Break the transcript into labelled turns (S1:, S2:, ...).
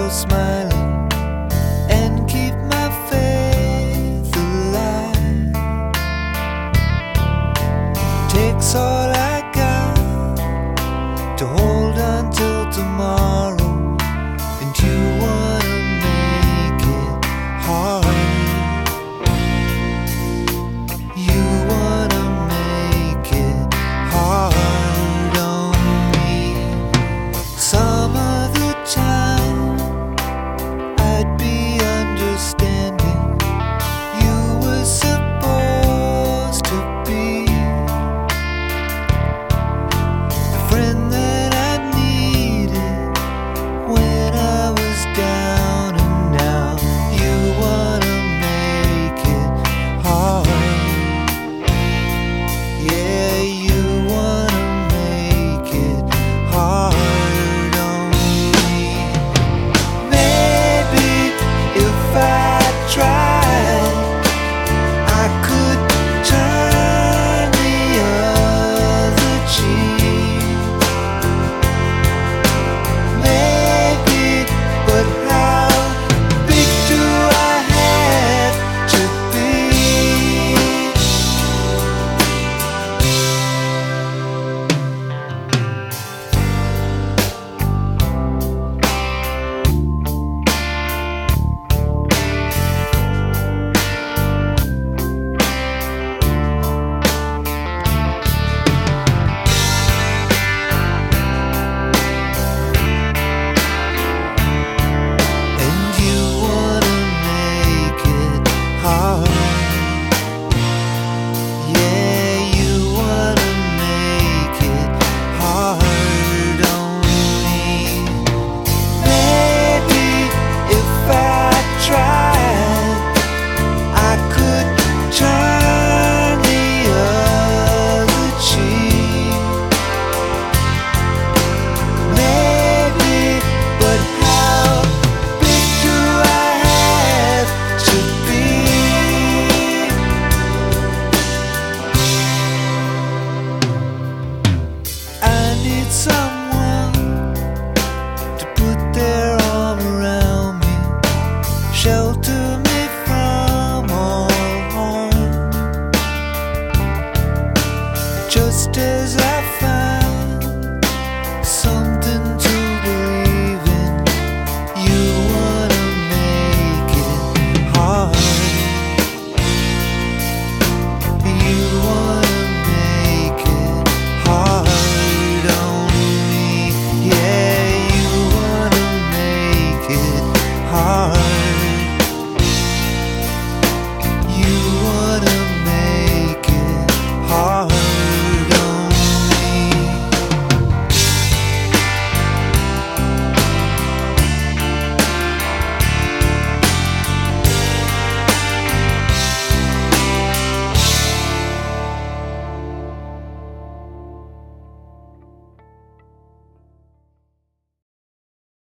S1: still smiling and keep my faith alive. Takes all I got to hold on till tomorrow, and you wanna make it hard. You wanna make it hard on me. Some of the time I'd be understanding. You were supposed to be the friend that I needed when I was down, and now you wanna make it hard. Yeah, you wanna make it hard on me. Maybe if I tried, I could turn the other cheek. Maybe, but how big do I have to be? And you wanna make it hard. Yeah, you wanna make it hard on me. Maybe if I tried, I could turn the other cheek. Maybe, but how big do I have to be? I need some